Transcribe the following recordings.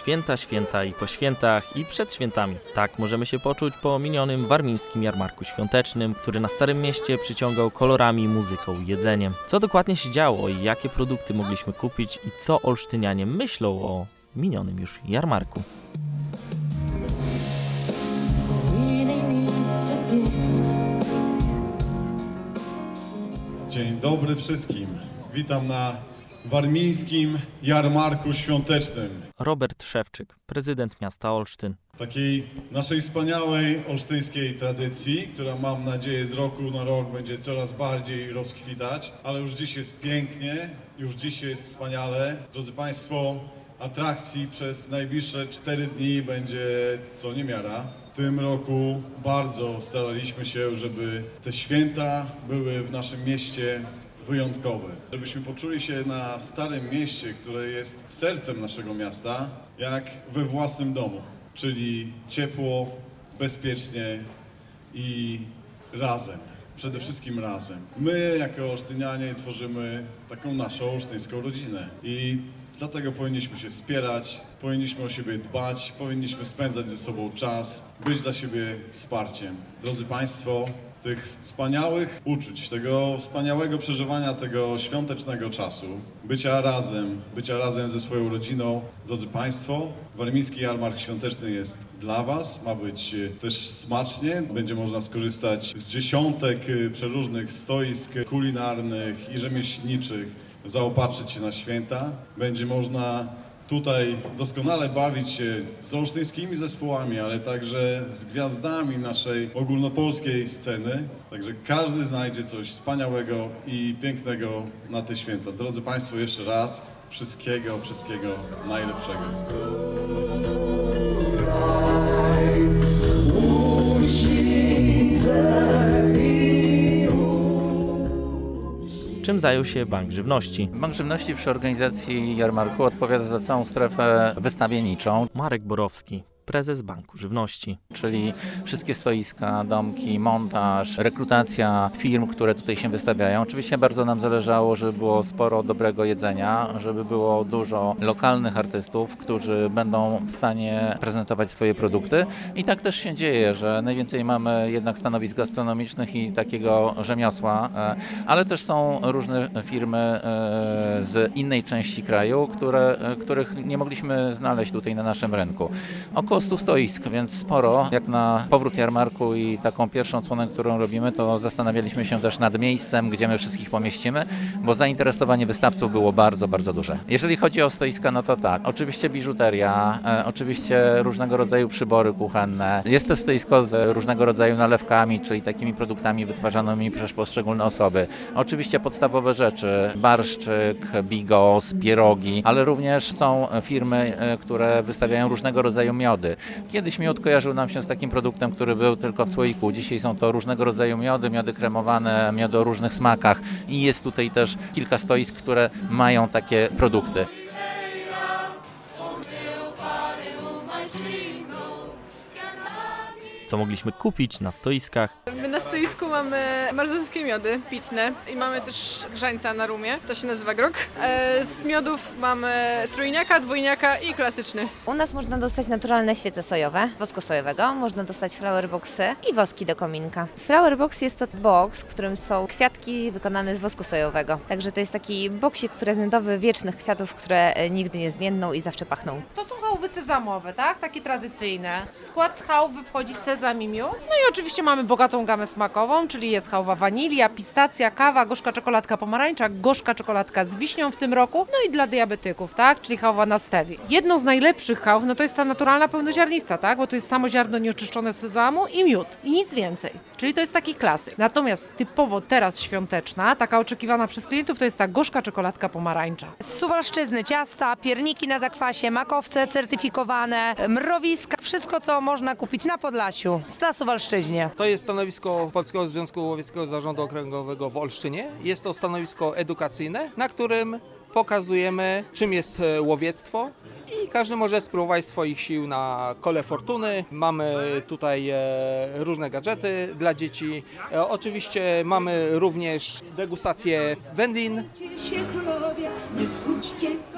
Święta, święta i po świętach i przed świętami. Tak możemy się poczuć po minionym warmińskim jarmarku świątecznym, który na Starym Mieście przyciągał kolorami, muzyką, jedzeniem. Co dokładnie się działo i jakie produkty mogliśmy kupić i co olsztynianie myślą o minionym już jarmarku. Dzień dobry wszystkim. Witam na warmińskim jarmarku świątecznym. Robert Szewczyk, prezydent miasta Olsztyn. Takiej naszej wspaniałej olsztyńskiej tradycji, która mam nadzieję z roku na rok będzie coraz bardziej rozkwitać, ale już dziś jest pięknie, już dziś jest wspaniale. Drodzy Państwo, atrakcji przez najbliższe 4 dni będzie co niemiara. W tym roku bardzo staraliśmy się, żeby te święta były w naszym mieście wyjątkowe. Żebyśmy poczuli się na Starym Mieście, które jest sercem naszego miasta, jak we własnym domu. Czyli ciepło, bezpiecznie i razem. Przede wszystkim razem. My jako olsztynianie tworzymy taką naszą olsztyńską rodzinę i dlatego powinniśmy się wspierać, powinniśmy o siebie dbać, powinniśmy spędzać ze sobą czas, być dla siebie wsparciem. Drodzy Państwo, tych wspaniałych uczuć, tego wspaniałego przeżywania tego świątecznego czasu, bycia razem ze swoją rodziną. Drodzy Państwo, warmiński jarmark świąteczny jest dla Was, ma być też smacznie, będzie można skorzystać z dziesiątek przeróżnych stoisk kulinarnych i rzemieślniczych, zaopatrzyć się na święta, będzie można tutaj doskonale bawić się z olsztyńskimi zespołami, ale także z gwiazdami naszej ogólnopolskiej sceny. Także każdy znajdzie coś wspaniałego i pięknego na te święta. Drodzy Państwo, jeszcze raz wszystkiego najlepszego. Czym zajął się Bank Żywności? Bank Żywności przy organizacji jarmarku odpowiada za całą strefę wystawienniczą. Marek Borowski, prezes Banku Żywności. Czyli wszystkie stoiska, domki, montaż, rekrutacja firm, które tutaj się wystawiają. Oczywiście bardzo nam zależało, żeby było sporo dobrego jedzenia, żeby było dużo lokalnych artystów, którzy będą w stanie prezentować swoje produkty. I tak też się dzieje, że najwięcej mamy jednak stanowisk gastronomicznych i takiego rzemiosła, ale też są różne firmy z innej części kraju, których nie mogliśmy znaleźć tutaj na naszym rynku. Około 100 stoisk, więc sporo. Jak na powrót jarmarku i taką pierwszą odsłonę, którą robimy, to zastanawialiśmy się też nad miejscem, gdzie my wszystkich pomieścimy, bo zainteresowanie wystawców było bardzo, bardzo duże. Jeżeli chodzi o stoiska, no to tak, oczywiście biżuteria, oczywiście różnego rodzaju przybory kuchenne. Jest to stoisko z różnego rodzaju nalewkami, czyli takimi produktami wytwarzanymi przez poszczególne osoby. Oczywiście podstawowe rzeczy, barszczyk, bigos, pierogi, ale również są firmy, które wystawiają różnego rodzaju miody. Kiedyś miód kojarzył nam się z takim produktem, który był tylko w słoiku. Dzisiaj są to różnego rodzaju miody kremowane, miody o różnych smakach i jest tutaj też kilka stoisk, które mają takie produkty. Co mogliśmy kupić na stoiskach? My na stoisku mamy marzowskie miody pitne i mamy też grzańca na rumie, to się nazywa grog. Z miodów mamy trójniaka, dwójniaka i klasyczny. U nas można dostać naturalne świece sojowe, wosku sojowego, można dostać flower boxy i woski do kominka. Flower box jest to box, w którym są kwiatki wykonane z wosku sojowego. Także to jest taki boksik prezentowy wiecznych kwiatów, które nigdy nie zmienną i zawsze pachną. To są chałwy sezamowe, tak? Takie tradycyjne. W skład chałwy wchodzi sezam i miód. No i oczywiście mamy bogatą gamę smakową, czyli jest chałwa wanilia, pistacja, kawa, gorzka czekoladka pomarańcza, gorzka czekoladka z wiśnią w tym roku, no i dla diabetyków, tak? Czyli chałwa na stewi. Jedną z najlepszych chałw, no to jest ta naturalna pełnoziarnista, tak? Bo to jest samo ziarno nieoczyszczone z sezamu i miód. I nic więcej. Czyli to jest taki klasyk. Natomiast typowo teraz świąteczna, taka oczekiwana przez klientów, to jest ta gorzka czekoladka pomarańcza. Z Suwalszczyzny ciasta, pierniki na zakwasie, makowce certyfikowane, mrowiska, wszystko co można kupić na Podlasiu, na Suwalszczyźnie. To jest stanowisko Polskiego Związku Łowieckiego Zarządu Okręgowego w Olsztynie. Jest to stanowisko edukacyjne, na którym pokazujemy, czym jest łowiectwo i każdy może spróbować swoich sił na kole fortuny. Mamy tutaj różne gadżety dla dzieci. Oczywiście mamy również degustację wędlin.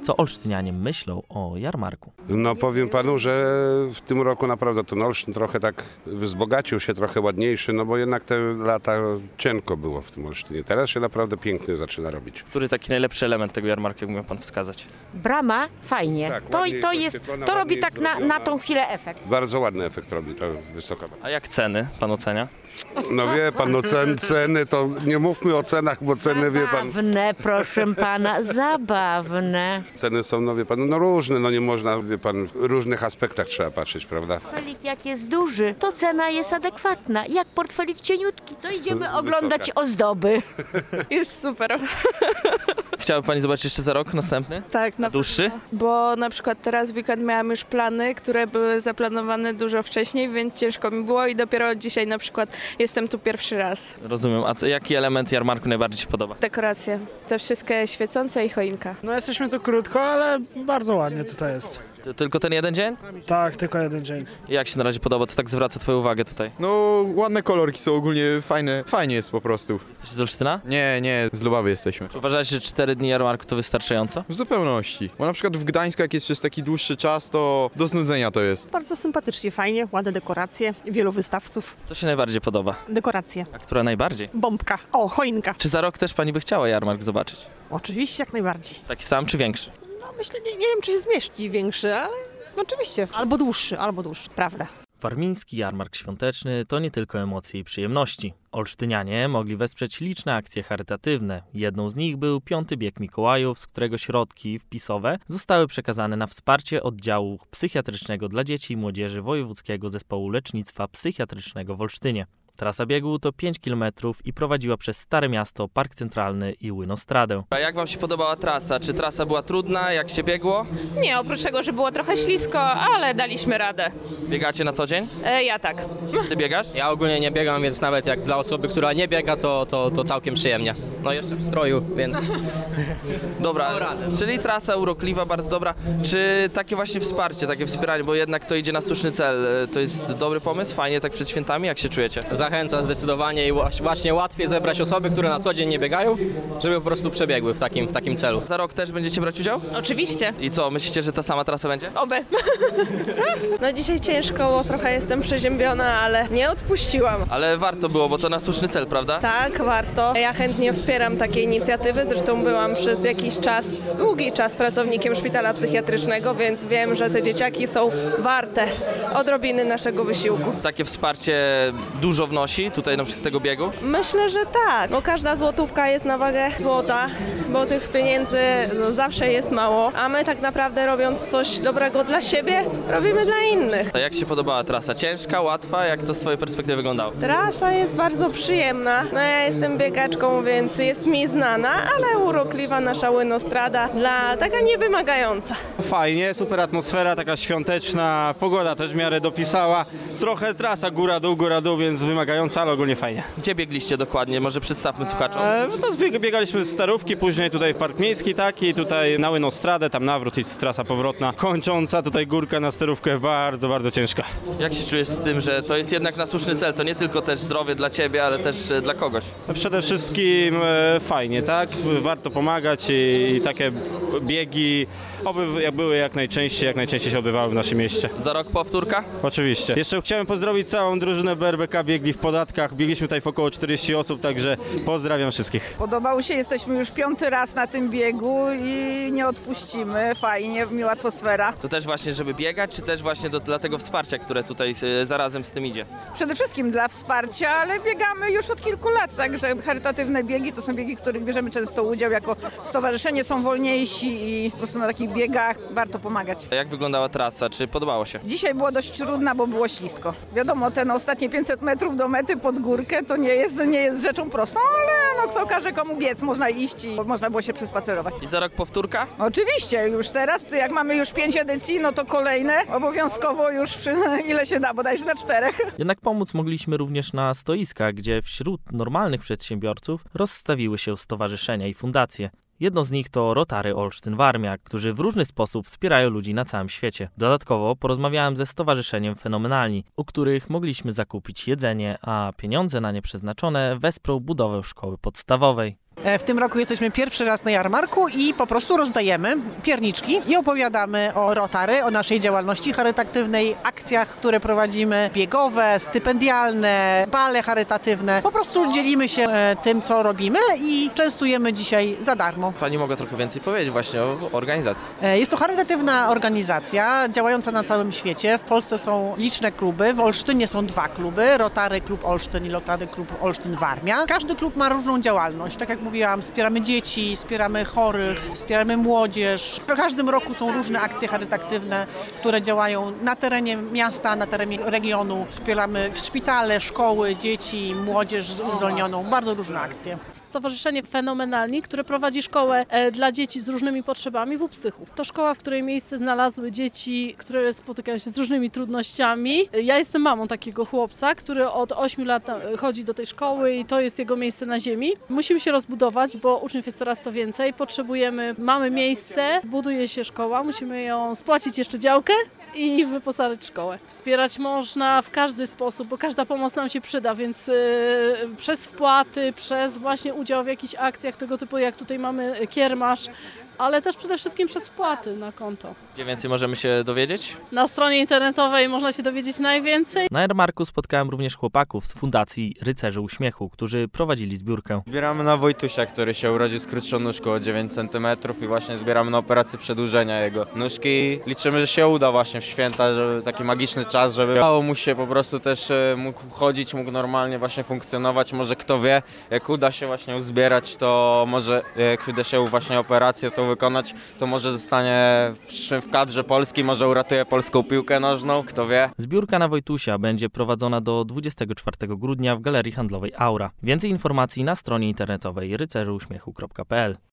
co olsztynianie myślą o jarmarku. No powiem panu, że w tym roku naprawdę ten Olsztyn trochę tak wzbogacił się, trochę ładniejszy, no bo jednak te lata cienko było w tym Olsztynie. Teraz się naprawdę pięknie zaczyna robić. Który taki najlepszy element tego jarmarku, jakby miał pan wskazać? Brama fajnie. Tak, To ładnie jest oświetlona, to robi ładnie tak jest zrobiona. na tą chwilę efekt. Bardzo ładny efekt robi ta wysoka. A jak ceny pan ocenia? No wie pan, no ceny to nie mówmy o cenach, bo ceny wie pan, Zabawne, proszę pana, zabawne. ceny są, no wie pan, no różne, no nie można, wie pan, w różnych aspektach trzeba patrzeć, prawda? Portfelik jak jest duży, to cena jest adekwatna. Jak portfelik cieniutki, to idziemy Wysoka. oglądać ozdoby. Jest super. Chciałaby pani zobaczyć jeszcze za rok następny? Tak, na Dłuższy? bo na przykład teraz w weekend miałam już plany, które były zaplanowane dużo wcześniej, więc ciężko mi było i dopiero dzisiaj na przykład jestem tu pierwszy raz. Rozumiem. A jaki element jarmarku najbardziej się podoba? Dekoracje, te wszystkie świecące i choinka. No jesteśmy tu krótko, ale bardzo ładnie tutaj jest. Tylko ten jeden dzień? Tak, tylko jeden dzień. Jak się na razie podoba? Co tak zwraca twoją uwagę tutaj? No, ładne kolorki są ogólnie fajne. Fajnie jest po prostu. Jesteś z Olsztyna? Nie, z Lubawy jesteśmy. Czy uważacie, że 4 dni jarmarku to wystarczająco? W zupełności. Bo na przykład w Gdańsku, jak jest przez taki dłuższy czas, to do znudzenia to jest. Bardzo sympatycznie, fajnie, ładne dekoracje, wielu wystawców. Co się najbardziej podoba? Dekoracje. A która najbardziej? Bombka. O, choinka. Czy za rok też pani by chciała jarmark zobaczyć? Oczywiście, jak najbardziej. Taki sam czy większy? No myślę, nie wiem, czy się zmieści większy, ale oczywiście. Albo dłuższy, prawda. Warmiński jarmark świąteczny to nie tylko emocje i przyjemności. Olsztynianie mogli wesprzeć liczne akcje charytatywne. Jedną z nich był 5. bieg Mikołajów, z którego środki wpisowe zostały przekazane na wsparcie oddziału psychiatrycznego dla dzieci i młodzieży Wojewódzkiego Zespołu Lecznictwa Psychiatrycznego w Olsztynie. Trasa biegu to 5 km i prowadziła przez Stare Miasto, Park Centralny i Łynostradę. A jak wam się podobała trasa? Czy trasa była trudna? Jak się biegło? Nie, oprócz tego, że było trochę ślisko, ale daliśmy radę. Biegacie na co dzień? Ja tak. Ty biegasz? Ja ogólnie nie biegam, więc nawet jak dla osoby, która nie biega, to całkiem przyjemnie. No jeszcze w stroju, więc... Dobra, czyli trasa urokliwa, bardzo dobra. Czy takie właśnie wsparcie, takie wspieranie, bo jednak to idzie na słuszny cel, to jest dobry pomysł? Fajnie tak przed świętami? Jak się czujecie? Zachęca zdecydowanie i właśnie łatwiej zebrać osoby, które na co dzień nie biegają, żeby po prostu przebiegły w takim celu. Za rok też będziecie brać udział? Oczywiście. I co, myślicie, że ta sama trasa będzie? Oby. No dzisiaj ciężko, bo trochę jestem przeziębiona, ale nie odpuściłam. Ale warto było, bo to na słuszny cel, prawda? Tak, warto. Ja chętnie wspieram takie inicjatywy, zresztą byłam przez jakiś czas, długi czas pracownikiem szpitala psychiatrycznego, więc wiem, że te dzieciaki są warte odrobiny naszego wysiłku. Takie wsparcie dużo wnosi tutaj z tego biegu? Myślę, że tak, bo każda złotówka jest na wagę złota, bo tych pieniędzy zawsze jest mało, a my tak naprawdę robiąc coś dobrego dla siebie, robimy dla innych. A jak się podobała trasa? Ciężka, łatwa? Jak to z twojej perspektywy wyglądało? Trasa jest bardzo przyjemna, no ja jestem biegaczką, więc jest mi znana, ale urokliwa nasza Łynostrada, taka niewymagająca. Fajnie, super atmosfera, taka świąteczna, pogoda też w miarę dopisała, trochę trasa góra dół, więc wymagająca, ale ogólnie fajnie. Gdzie biegliście dokładnie? Może przedstawmy słuchaczom. Biegaliśmy z Starówki, później tutaj w Park Miejski, i tutaj na Łynostradę, tam nawrót i trasa powrotna, kończąca tutaj górka na Starówkę, bardzo, bardzo ciężka. Jak się czujesz z tym, że to jest jednak na słuszny cel? To nie tylko też zdrowie dla ciebie, ale też dla kogoś. Przede wszystkim fajnie, tak? Warto pomagać i takie biegi, oby jak były jak najczęściej się odbywały w naszym mieście. Za rok powtórka? Oczywiście. Jeszcze chciałem pozdrowić całą drużynę BRBK, biegli w Podatkach, biegliśmy tutaj w około 40 osób, także pozdrawiam wszystkich. Podobało się, jesteśmy już 5. raz na tym biegu i nie odpuścimy, fajnie, miła atmosfera. To też właśnie, żeby biegać, czy też właśnie dla tego wsparcia, które tutaj zarazem z tym idzie? Przede wszystkim dla wsparcia, ale biegamy już od kilku lat, także charytatywne biegi to są biegi, w których bierzemy często udział jako stowarzyszenie, są wolniejsi i po prostu na takich biegach warto pomagać. A jak wyglądała trasa? Czy podobało się? Dzisiaj było dość trudna, bo było ślisko. Wiadomo, te ostatnie 500 metrów do mety pod górkę to nie jest rzeczą prostą, ale kto każe komu biec, można iść i można było się przespacerować. I za rok powtórka? Oczywiście, już teraz, jak mamy już 5 edycji, no to kolejne obowiązkowo już ile się da, bodajże na 4. Jednak pomóc mogliśmy również na stoiskach, gdzie wśród normalnych przedsiębiorców rozstawiły się stowarzyszenia i fundacje. Jedno z nich to Rotary Olsztyn-Warmia, którzy w różny sposób wspierają ludzi na całym świecie. Dodatkowo porozmawiałem ze stowarzyszeniem Fenomenalni, u których mogliśmy zakupić jedzenie, a pieniądze na nie przeznaczone wesprą budowę szkoły podstawowej. W tym roku jesteśmy pierwszy raz na jarmarku i po prostu rozdajemy pierniczki i opowiadamy o Rotary, o naszej działalności charytatywnej, akcjach, które prowadzimy, biegowe, stypendialne, bale charytatywne. Po prostu dzielimy się tym, co robimy i częstujemy dzisiaj za darmo. Pani mogła trochę więcej powiedzieć właśnie o organizacji. Jest to charytatywna organizacja działająca na całym świecie. W Polsce są liczne kluby, w Olsztynie są 2 kluby, Rotary Klub Olsztyn i Rotary Klub Olsztyn Warmia. Każdy klub ma różną działalność. Tak jak mówiłam, wspieramy dzieci, wspieramy chorych, wspieramy młodzież. W każdym roku są różne akcje charytatywne, które działają na terenie miasta, na terenie regionu. Wspieramy szpitale, szkoły, dzieci, młodzież uzdolnioną. Bardzo różne akcje. Stowarzyszenie Fenomenalni, które prowadzi szkołę dla dzieci z różnymi potrzebami w Upsychu. To szkoła, w której miejsce znalazły dzieci, które spotykają się z różnymi trudnościami. Ja jestem mamą takiego chłopca, który od 8 lat chodzi do tej szkoły i to jest jego miejsce na ziemi. Musimy się rozbudować, bo uczniów jest coraz to więcej. Mamy miejsce, buduje się szkoła, musimy ją spłacić jeszcze działkę i wyposażyć szkołę. Wspierać można w każdy sposób, bo każda pomoc nam się przyda, więc przez wpłaty, przez właśnie udział w jakichś akcjach tego typu, jak tutaj mamy kiermasz, ale też przede wszystkim przez wpłaty na konto. Gdzie więcej możemy się dowiedzieć? Na stronie internetowej można się dowiedzieć najwięcej. Na jarmarku spotkałem również chłopaków z Fundacji Rycerzy Uśmiechu, którzy prowadzili zbiórkę. Zbieramy na Wojtusia, który się urodził z krótszą nóżką o 9 cm i właśnie zbieramy na operację przedłużenia jego nóżki. Liczymy, że się uda właśnie w święta, żeby taki magiczny czas, żeby udało mu się po prostu też mógł chodzić, mógł normalnie właśnie funkcjonować. Może kto wie, jak uda się właśnie uzbierać, to może jak uda się właśnie operację to wykonać, to może zostanie w kadrze Polski, może uratuje polską piłkę nożną, kto wie. Zbiórka na Wojtusia będzie prowadzona do 24 grudnia w Galerii Handlowej Aura. Więcej informacji na stronie internetowej rycerzyuśmiechu.pl.